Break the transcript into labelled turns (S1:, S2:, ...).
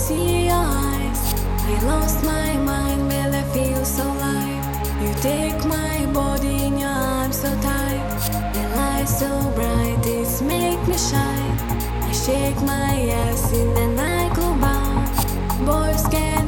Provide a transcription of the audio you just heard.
S1: see your eyes. I lost my mind, but I feel so alive. You take my body in your arms so tight. The light so bright, it's make me shine. I shake my ass in the night club bar. Boys can